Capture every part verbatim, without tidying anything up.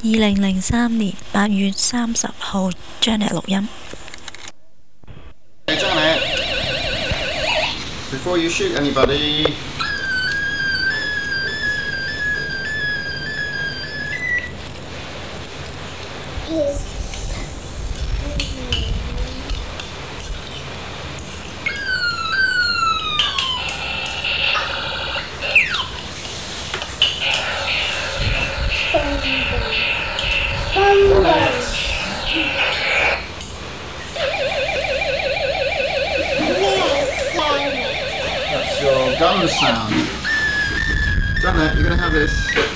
二零零三年八月三十號Janet錄音。 Hey Janet, before you shoot anybody, that's your gun sound. Janet, you're going to have this.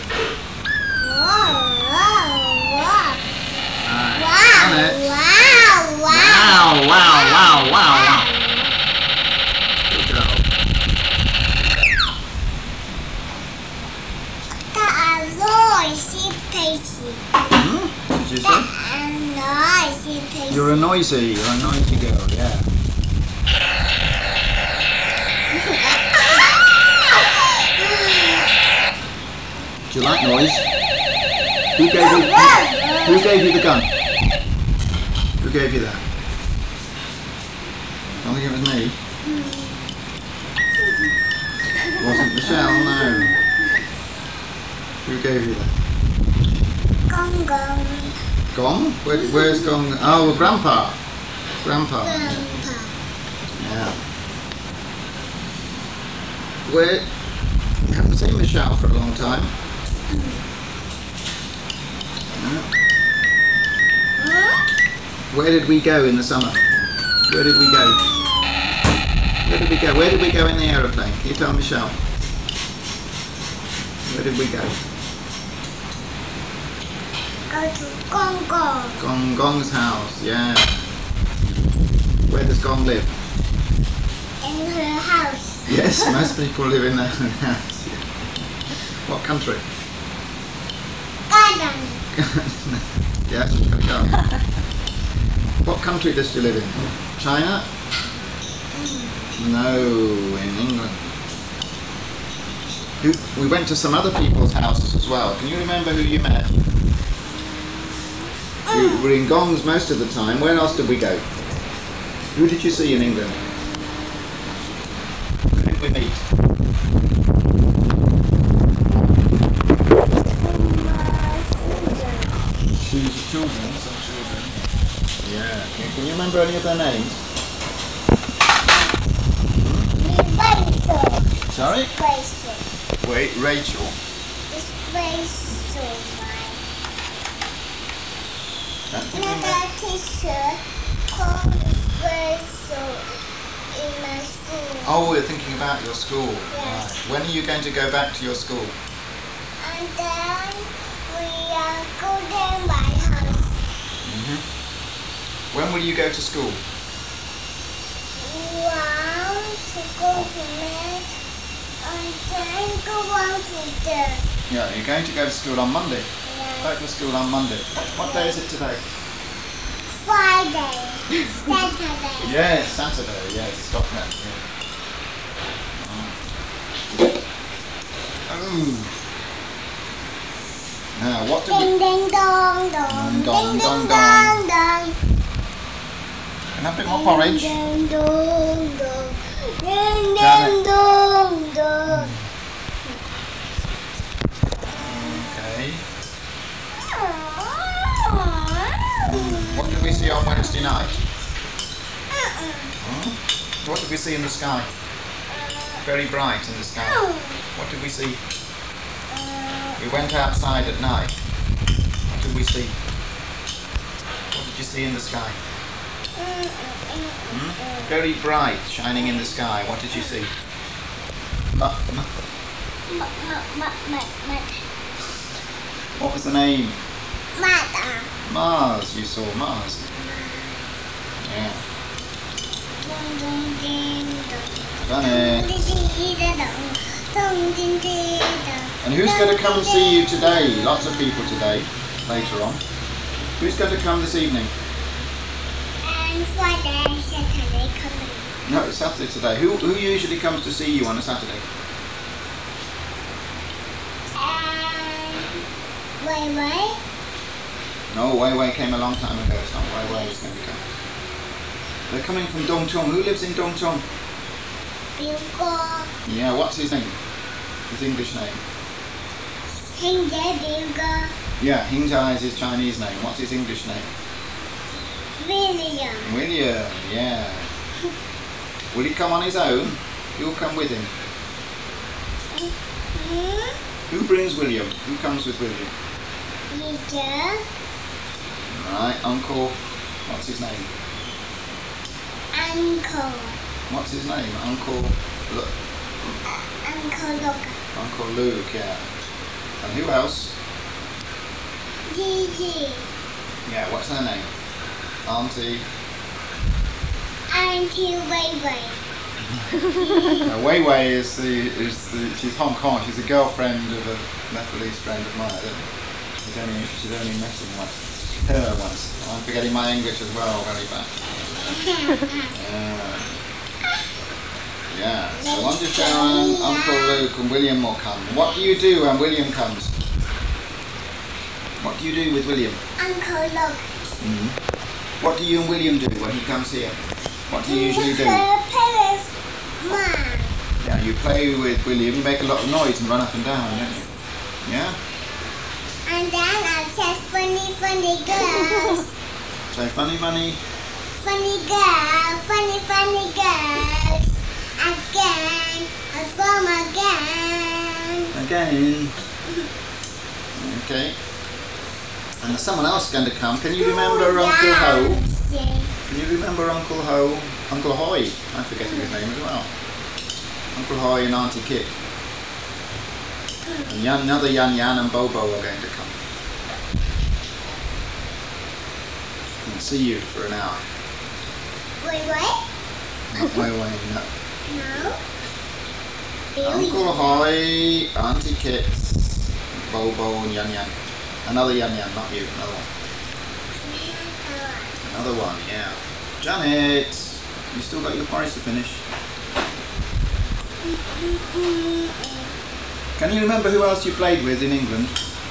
Janet. Wow, wow, wow, wow, wow. Good girl. Hmm? What did you say? You're a noisy, you're a noisy girl, yeah. Do you like noise? Who gave you, who, who gave you the gun? Who gave you that? I don't think it was me. It wasn't Michelle, no. Who gave you that? Gong gong. Gong? Where, where's Gong? Oh, Grandpa. Grandpa. Grandpa. Yeah. Where? I haven't seen Michelle for a long time. Yeah. Where did we go in the summer? Where did we go? Where did we go? Where did we go in the aeroplane? Can you tell Michelle? Where did we go? Go to Gong Gong. Gong Gong's house, yeah. Where does Gong live? In her house. Yes, most people live in their own house. Yeah. What country? Garden. Yeah, she's got a gun. What country does she live in? China? No, in England. Who, we went to some other people's houses as well. Can you remember who you met? We were in Gong's most of the time. Where else did we go? Who did you see in England? Who did we meet? Shoes of children, some children. Yeah. Can, can you remember any of their names? Rachel. Sorry? Rachel. Wait, Rachel. It's Rachel, That- another teacher called Rachel in my school. Oh, we're thinking about your school. Yes. Right. When are you going to go back to your school? And then we are going to my house. Mm-hmm. When will you go to school? We want to go to bed and then go on to the Yeah, you're going to go to school on Monday. Back to school on Monday. What day is it today? Friday, Saturday. Yes, Saturday. Yes, stop that. Yeah. Oh. Now, what do we... Ding ding dong dong. Dong, Ding dong, ding dong. dong dong. Can I have a bit more porridge? Ding dong dong. Ding Janet. ding dong dong. Okay. What did we see on Wednesday night? Hmm? What did we see in the sky? Very bright in the sky. What did we see? We went outside at night. What did we see? What did you see in the sky? Hmm? Very bright, shining in the sky. What did you see? Ma- ma- Ma- ma- ma- ma- ma- what was the name? Mother. Mars. You saw Mars. Yeah. Ding ding ding dong. Done it. Ding ding ding dong. Dong ding ding dong. And who's going to come and see you today? Lots of people today, later on. Who's going to come this evening? And Friday, Saturday coming. No, it's Saturday today. Who, who usually comes to see you on a Saturday? And Wei Wei. No, Wei Wei came a long time ago. It's not Wei Wei who's going to come. They're coming from Dongchong. Who lives in Dongchong? Bilgo. Yeah, what's his name? His English name? Hingja Bilgo. Yeah, Hingja is his Chinese name. What's his English name? William. William, yeah. Will he come on his own? You'll come with him. Hmm? Who brings William? Who comes with William? Teacher. Right, Uncle. What's his name? Uncle. What's his name? Uncle. Look. Uncle Luke. Uncle Luke, yeah. And who else? Gigi. Yeah, what's her name? Auntie. Auntie Wei Wei. Uh, Wei Wei is the is the she's Hong Kong. She's a girlfriend of a Nepalese friend of mine. I don't know. She's only she's only met him once. Her once. I'm forgetting my English as well. Very bad. Yeah. Yeah. So Auntie Sharon, Uncle Luke, and William will come. What do you do when William comes? What do you do with William? Uncle Luke. Mm-hmm. What do you and William do when he comes here? What do you usually do? Paris. Mom. Yeah, you play with William, you make a lot of noise and run up and down, don't you? Yeah? And then I said funny, funny girls. Say funny money. Funny girls, funny, funny girls. Again, I come again. Again. Okay. And there's someone else going to come. Can you remember Uncle Ho? Can you remember Uncle Ho? Uncle Hoy? I'm forgetting his name as well. Uncle Hoy and Auntie Kit. And Yan, another Yan Yan and Bobo are going to come. And see you for an hour. Wait, wait. Not Wei Wei, no. No. Uncle Hoy, Auntie Kit, Bobo and Yan Yan. Another Yan Yan, not you, another one. Another one, yeah. Janet, you still got your porridge to finish. Can you remember who else you played with in England?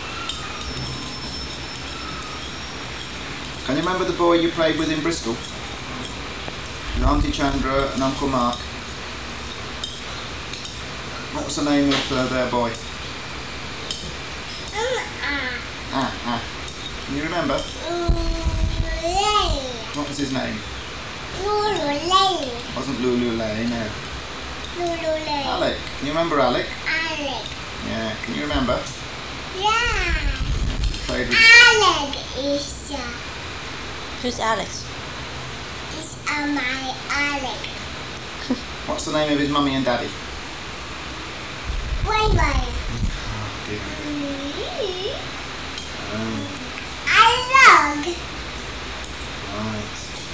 Can you remember the boy you played with in Bristol? And Auntie Chandra and Uncle Mark. What was the name of uh, their boy? Ah, ah. Can you remember? What was his name? Lulu Wasn't Lulu Lay, no. Lulu Alec. Can you remember Alec? Alec. Yeah. Can you remember? Yeah. Played with. Alec is uh, Who's Alex? is uh, my Alec. What's the name of his mummy and daddy? Wait, wait. Oh, dear. Um, I love. right.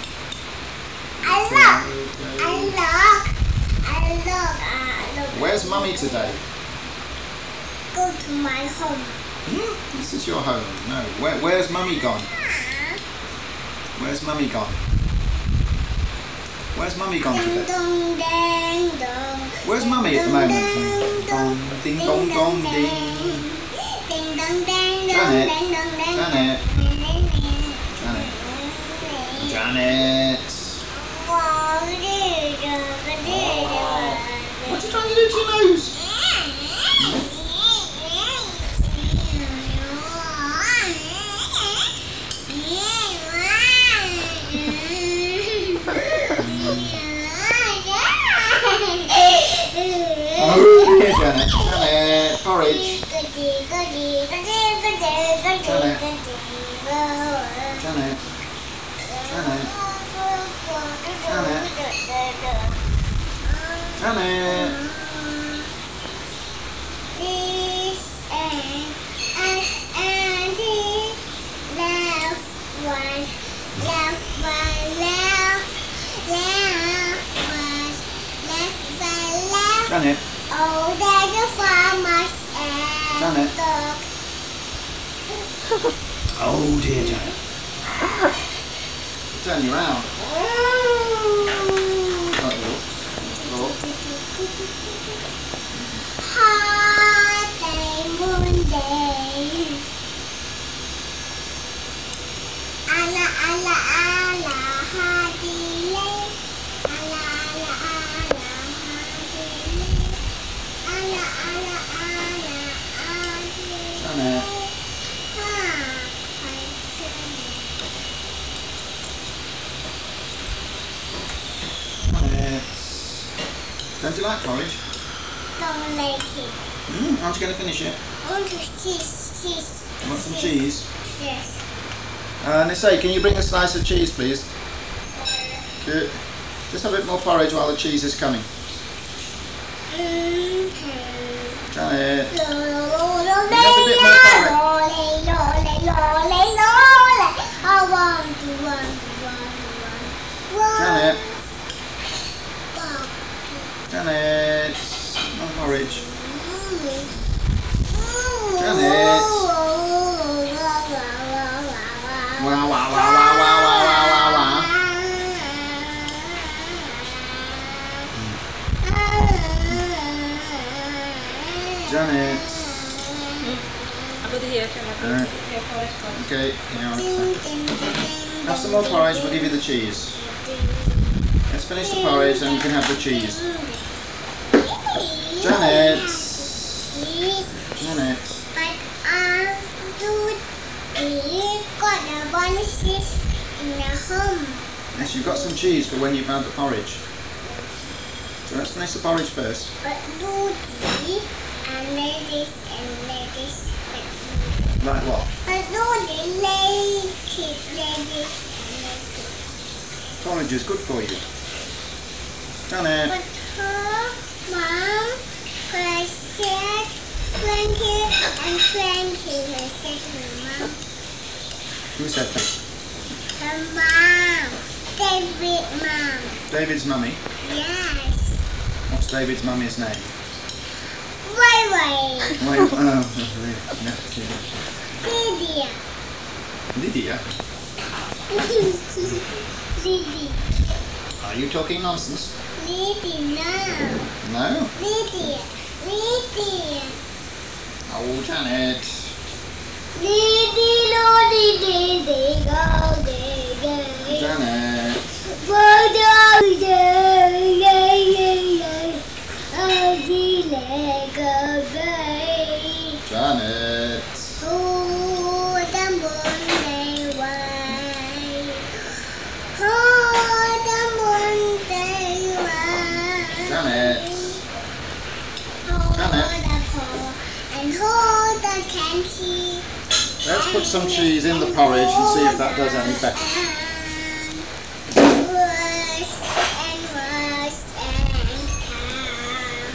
I love. I love. I love. I love. Where's mummy today? Go to my home. Hmm? This is your home. No. Where, where's mummy gone? Where's mummy gone? Where's mummy gone Ding today? dong, ding dong. Where's mummy at the moment? Ding dong, Ding dong dong ding. ding dong, ding dong, Janet. ding dong, ding Janet. dong. Janet. Janet. What are you trying to do to your nose? Oh dear, Janet. Janet. Porridge. Janet. Janet. Janet. This and and left one, left one, left, left one, left one, left. Janet. Oh, there's a farmer's and Janet. dog. Oh dear, Janet. Turn you around. Oh, look. Hot day, moon day. you like porridge? Don't like it. Mm, aren't you going to finish it? I want to cheese, cheese. You want some cheese? Yes. Uh, Nisei, can you bring a slice of cheese, please? Good. Just have a bit more porridge while the cheese is coming. Okay. Janet. Lo, lo, lo, Can you have a bit more porridge? lo, lo, lo, lo, lo. I want to run, run, run, run. Janet. Wow. Janet. More porridge. Janet. Wow, wow, wow, wow, wow, wow, wow, wow, wow. Janet. I'll put it here. Alright. Okay, hang on. Have some more porridge, we'll give you the cheese. Let's finish the porridge and you can have the cheese. Janet. Janet. But I do it got a one cheese in the home. Yes, you've got some cheese for when you've had the porridge. So let's finish the porridge first. But do it and lettuce and lettuce. Like what? But do the lettuce, lettuce and lettuce. Porridge is good for you. Janet. But her mom said twenty and twenty. Her said her mom. Who said that? Her mom. David mom. David's mummy. Yes. What's David's mummy's name? Wait, wait. Wait, oh, Lydia. Lydia. Lydia. Are you talking nonsense? Lydia, no. No? Lydia. Lydia. Oh, Janet. Lydia, Lydia, Lydia, go, Lydia. Janet. Janet. Oh, the Monday way. Oh, the Monday way. Janet. Hold Janet. the pole and hold the candy. Let's put some cheese in the porridge and see if that does any better. Worse and worse and come.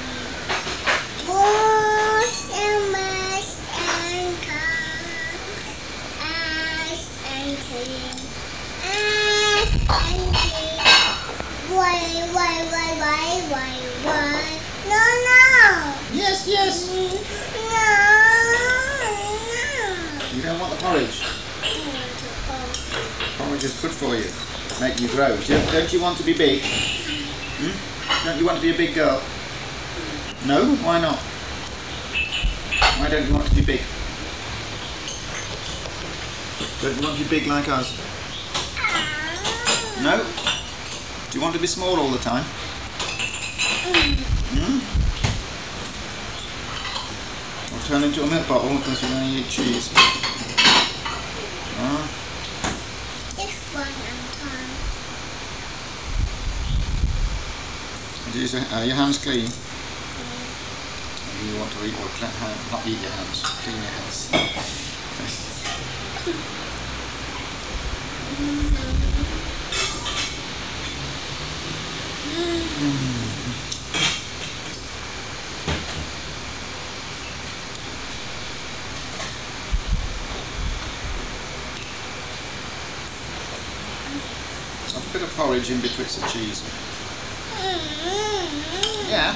Worse and worse and come. Ash and clean. Ash and clean. Why, why, why, why, why, why? No, no. Yes, yes. No, no. You don't want the porridge. Porridge is good for you. Make you grow. Don't don't you want to be big? Hmm? Don't you want to be a big girl? No? Why not? Why don't you want to be big? Don't you want to be big like us? No? Do you want to be small all the time? Hmm? Or turn into a milk bottle because you only eat cheese? Ah. This one I'm fine. Is your, are your hands clean? You want to eat or clean, not eat your hands, clean your hands. Have a bit of porridge in betwixt the cheese. Yeah.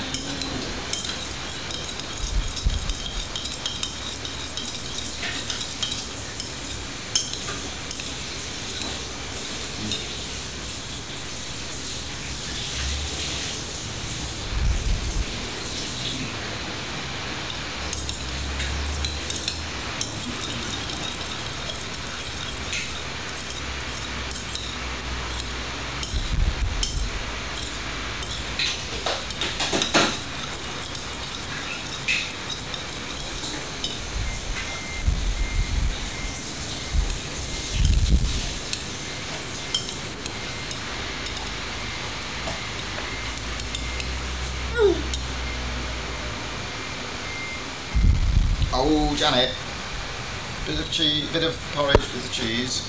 Oh, Janet. Bit of cheese, bit of porridge with the cheese.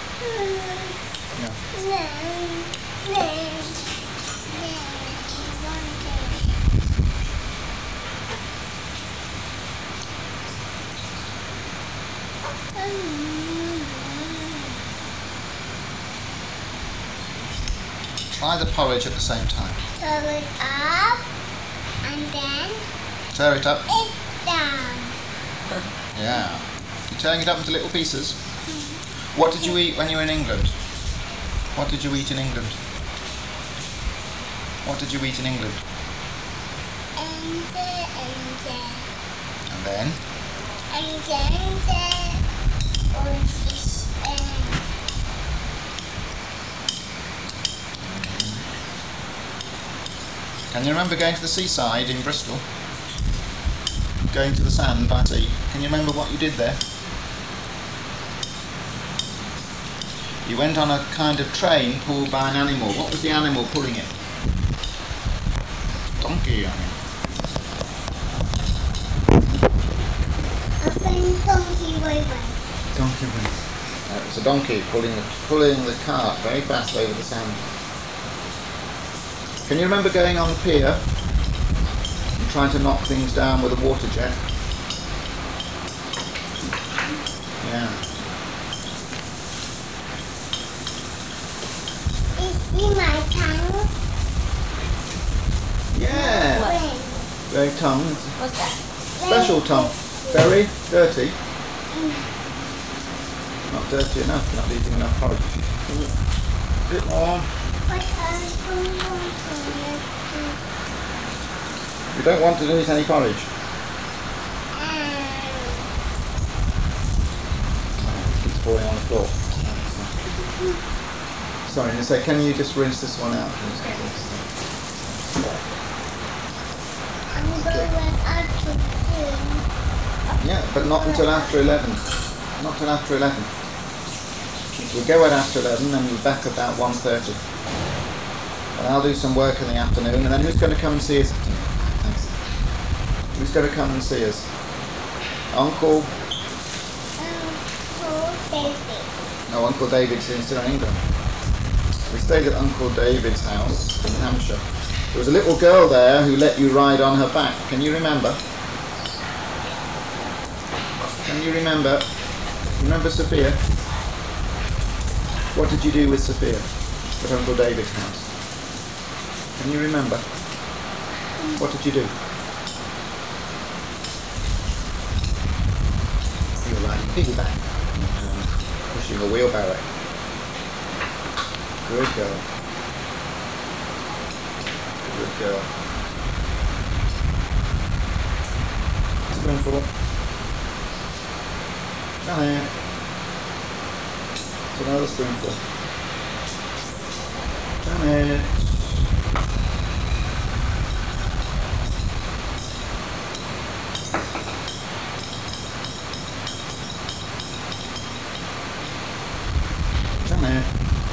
Yeah. Try the porridge at the same time. Turn it up and then Tear it up. it down. Yeah. You're tearing it up into little pieces. What did you eat when you were in England? What did you eat in England? What did you eat in England? And then, and then, And then? and then, then, on this end. Can you remember going to the seaside in Bristol? Going to the sand by sea. Can you remember what you did there? You went on a kind of train pulled by an animal. What was the animal pulling it? Donkey, I mean. A friend donkey way way. Donkey. Uh, it was a donkey pulling the, pulling the cart very fast over the sand. Can you remember going on the pier and trying to knock things down with a water jet? Yeah. You see my tongue? Yeah. Friend. Very tongue. What's that? Special tongue. Very dirty. Not dirty enough. Not eating enough porridge. A bit more. But I don't want to You don't want to eat any porridge. It keeps falling on the floor. Sorry, you say, can you just rinse this one out? I'm going out to swim. Yeah, but not until after eleven. Not until after eleven. We'll go out after eleven and we'll be back about one thirty. And I'll do some work in the afternoon, and then who's going to come and see us? Thanks. Who's going to come and see us? Uncle? Uncle David. No, Uncle David's still in England. We stayed at Uncle David's house in Hampshire. There was a little girl there who let you ride on her back. Can you remember? Can you remember? Remember Sophia? What did you do with Sophia at Uncle David's house? Can you remember? What did you do? You were riding piggyback, um, pushing a wheelbarrow. Good girl. Good girl. Spoonful. Janet. It's another spoonful. Janet. Janet.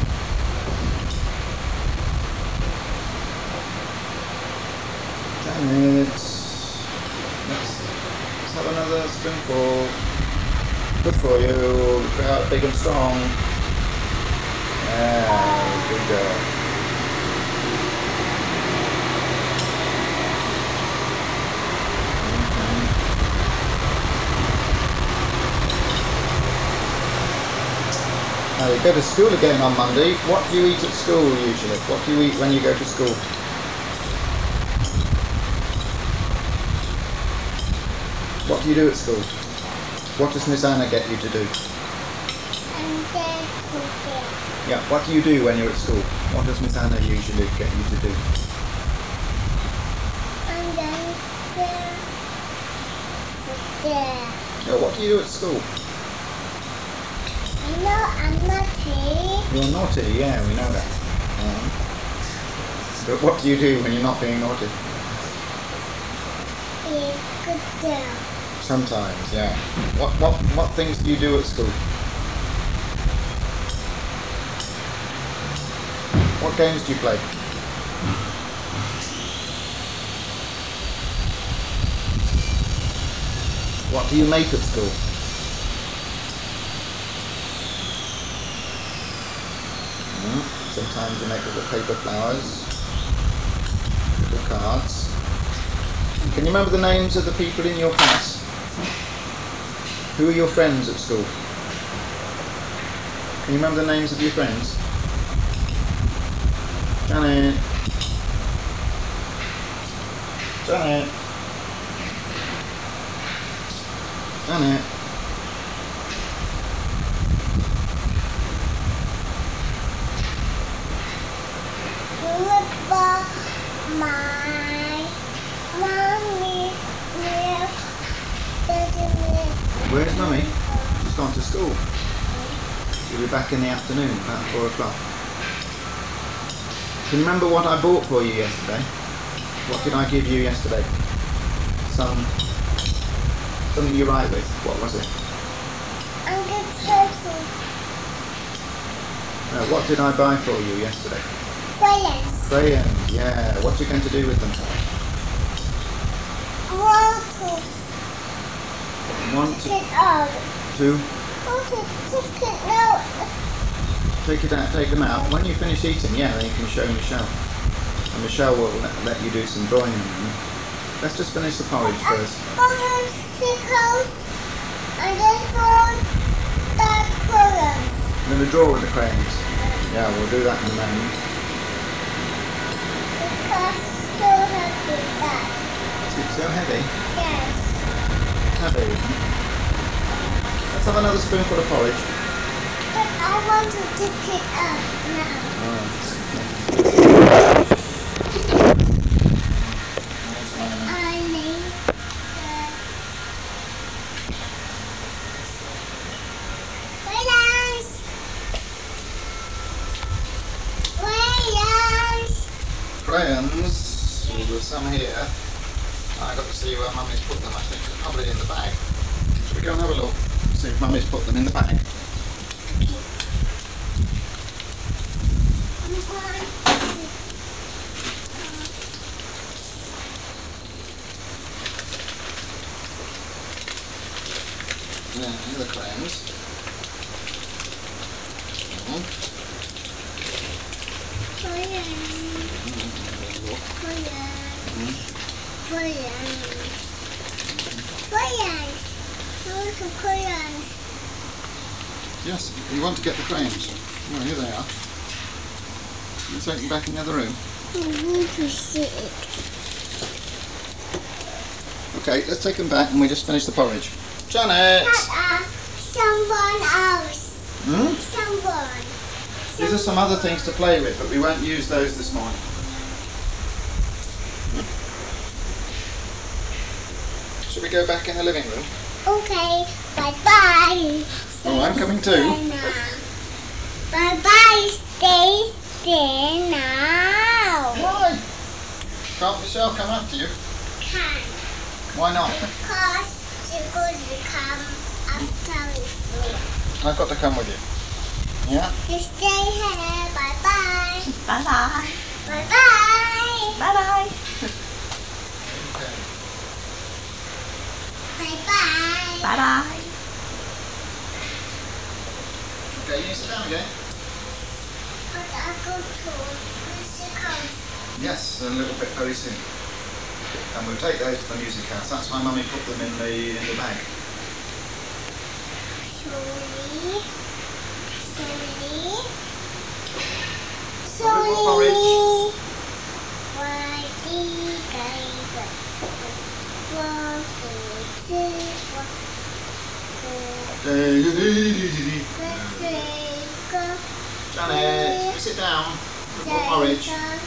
Janet. Let's, let's have another spoonful. Good for you. Grow out big and strong. Yeah, good girl. Now you go to school again on Monday. What do you eat at school usually? What do you eat when you go to school? What do you do at school? What does Miss Anna get you to do? And then cooking. Yeah, what do you do when you're at school? What does Miss Anna usually get you to do? And then there. There. Yeah, what do you do at school? You know I'm naughty. You're naughty, yeah, we know that. Um, but what do you do when you're not being naughty? Be a good girl. Sometimes, yeah. What what what things do you do at school? What games do you play? What do you make at school? Mm, sometimes you make little paper flowers, little cards. Can you remember the names of the people in your class? Who are your friends at school? Can you remember the names of your friends? Janet. Janet. Janet. Remember my mommy milk. Where's Mummy? She's gone to school. She'll be back in the afternoon, about four o'clock. Can you remember what I bought for you yesterday? What did I give you yesterday? Some... something you write with. What was it? I'm the person. No, what did I buy for you yesterday? Crayons. Crayons, yeah. What are you going to do with them? Want to Want to... take it out. to Want to take it out. take it out, take them out. When you finish eating, yeah, then you can show Michelle. And Michelle will let, let you do some drawing in a minute. Let's just finish the porridge first. Behind stickers. And then draw the crayons. I'm going to draw with the crayons. Yeah, we'll do that in a moment. Because so happy that. It's so heavy. Yes. Heavy. Let's have another spoonful of porridge. But I want to take it out now. I need the crayons. Crayons. Crayons. Well, there's some here. I got to see where Mummy's put them. I think they're probably in the bag. Should we go and have a look? See if Mummy's put them in the bag. I'm going to Yeah, here are the crayons. Mm-hmm. crayons. Mm-hmm. Crayons. Crayons. Crayons. I want the crayons. Yes, you want to get the crayons. Well, here they are. You take them back in the other room. I want to see it. Okay, let's take them back and we just finish the porridge. Janet! Papa, someone else. Hmm? Someone. These are some other things to play with, but we won't use those this morning. Should we go back in the living room? Okay, bye-bye. Oh, I'm coming too. Bye-bye, stay still now. Why? Can't Michelle come after you? Can. Why not? Because you're going to come after me. I've got to come with you. Yeah? You stay here. Bye-bye. Bye bye. Bye-bye. Bye bye. Okay. Bye-bye. Bye bye. Okay, you sit down again. But I go to Mister House. Yes, a little bit very soon. And we'll take those to the music house. That's why Mummy put them in the in the bag. Sorry. Sorry. Sorry, more porridge. Why did I go? One, two, three, one, Janet, sit down. Bit more porridge.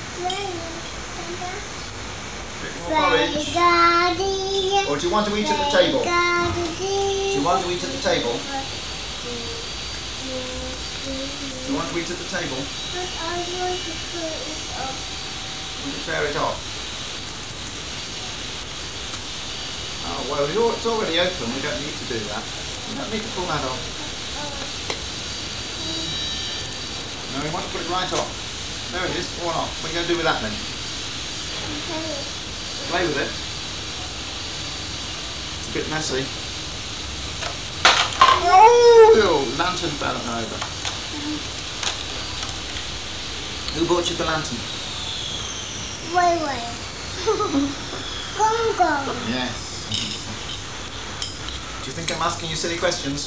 Bit more porridge. Or do you want to eat at the table? Do you want to eat at the table? Do you want to eat at the table? But I want to put it up. Will you tear it off? Oh, well, you're- it's already open. We don't need to do that. We don't need to pull that off. No, we want to put it right off. There it is, all off. What are you going to do with that then? Okay. Play with it. It's a bit messy. Oh, the lantern fell over. Who bought you the lantern? Wait, wait. Gong gong. Yes. Do you think I'm asking you silly questions?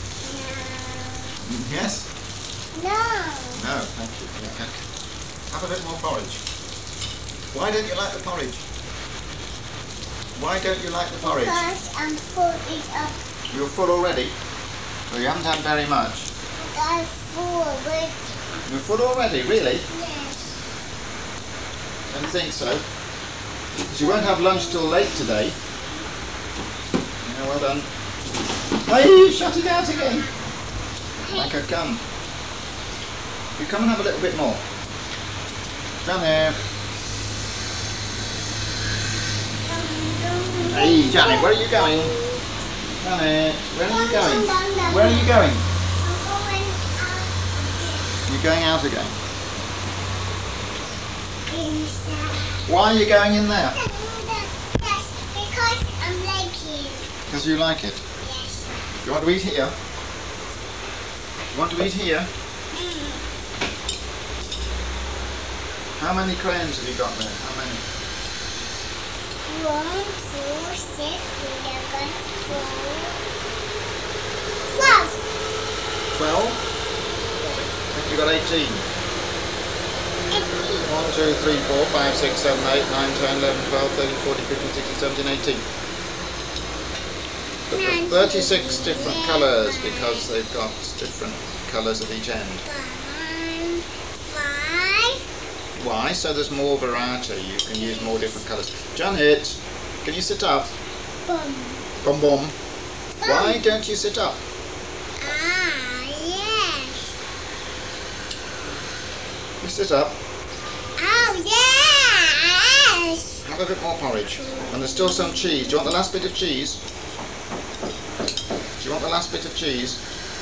Yes? No. No, thank you. Yeah, okay. Have a bit more porridge. Why don't you like the porridge? Why don't you like the porridge? Because I'm full it up. You're full already? Well, you haven't had very much. I'm full already. You're full already, really? Yes. Don't think so. Because you won't have lunch till late today. Yeah, well done. Hey, you shut it out again. Like a gun. You come and have a little bit more. Down there. Hey, Janet, where are you going? Janet, where are you going? Where are you going? You're going out again. Why are you going in there? Yes, because I'm liking. Because you like it. Yes. You want to eat here? You want to eat here? How many crayons have you got there? How many? One, two, six, eleven, twelve. Twelve. Twelve? I think you got eighteen. Eighteen. One, two, three, four, five, six, seven, eight, nine, ten, eleven, twelve, thirteen, fourteen, fifteen, sixteen, seventeen, eighteen. But there are thirty-six different colours because they've got different colours at each end. One, five. Why? So there's more variety. You can use more different colours. Janet, can you sit up? Boom. Bom bom. Why don't you sit up? Ah, yes. You sit up. Oh, yes. Have a bit more porridge. And there's still some cheese. Do you want the last bit of cheese? Do you want the last bit of cheese?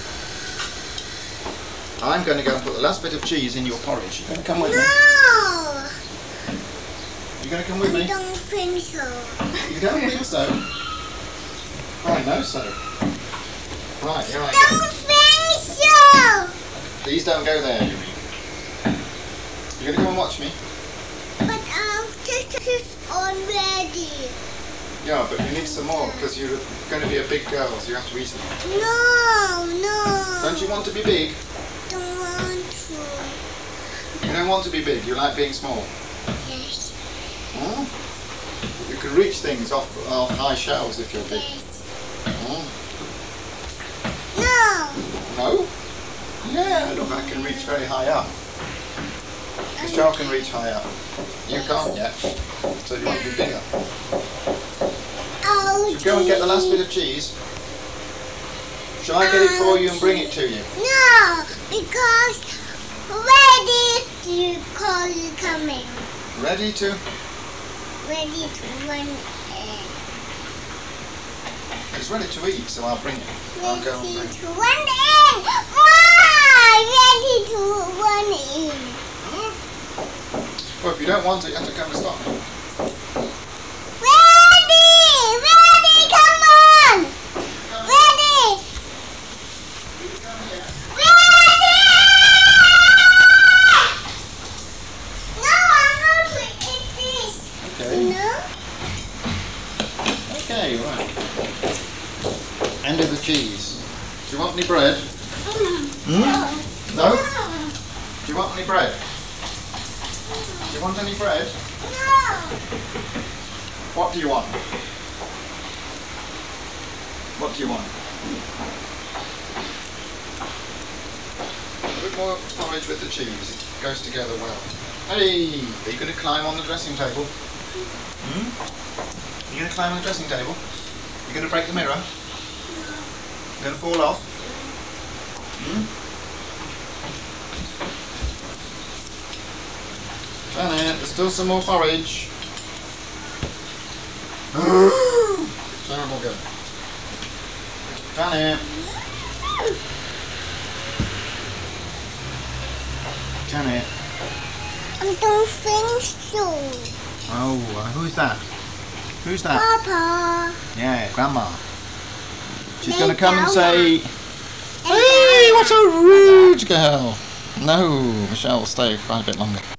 I'm going to go and put the last bit of cheese in your porridge. You're going to come with me? No. You're going to come with me? I don't think so. You don't think so? I know so. Right, here I Don't go. think so. Please don't go there, you mean. You're going to come and watch me? But after this already. Yeah, but you need some more because you're going to be a big girl, so you have to eat them. No, no. Don't you want to be big? Don't want to. You don't want to be big, you like being small. Yes. Hmm? You can reach things off, off high shelves if you're big. Yes. Hmm? No. No? Yeah, look, I can reach very high up. The shark can reach high up. You can't yet, so you want to be bigger. Oh, Should we go and get the last bit of cheese? Shall I get it for you and bring it to you? No, because ready to call you coming. Ready to? Ready to run in. It's ready to eat, so I'll bring it. I'll go and Ready bring it. to run in. Ah, ready to run in. Well, if you don't want it, you have to come and stop me. Ready! Ready! Come on! Ready! You come here. Ready! No, I'm going to eat this. Okay. No? Okay, right. End of the cheese. Do you want any bread? Hmm? No? Do you want any bread? Do you want any bread? No. What do you want? What do you want? A bit more porridge with the cheese. It goes together well. Hey! Are you going to climb on the dressing table? Hmm? Are you going to climb on the dressing table? Are you going to break the mirror? You're going to fall off? Hmm? Janet, there's still some more porridge. Terrible girl. Janet. Janet. I don't think so. Oh, uh, who's that? Who's that? Papa. Yeah, Grandma. She's Hey, going to come and Grandma. say, what a rude girl! No, Michelle will stay quite a bit longer.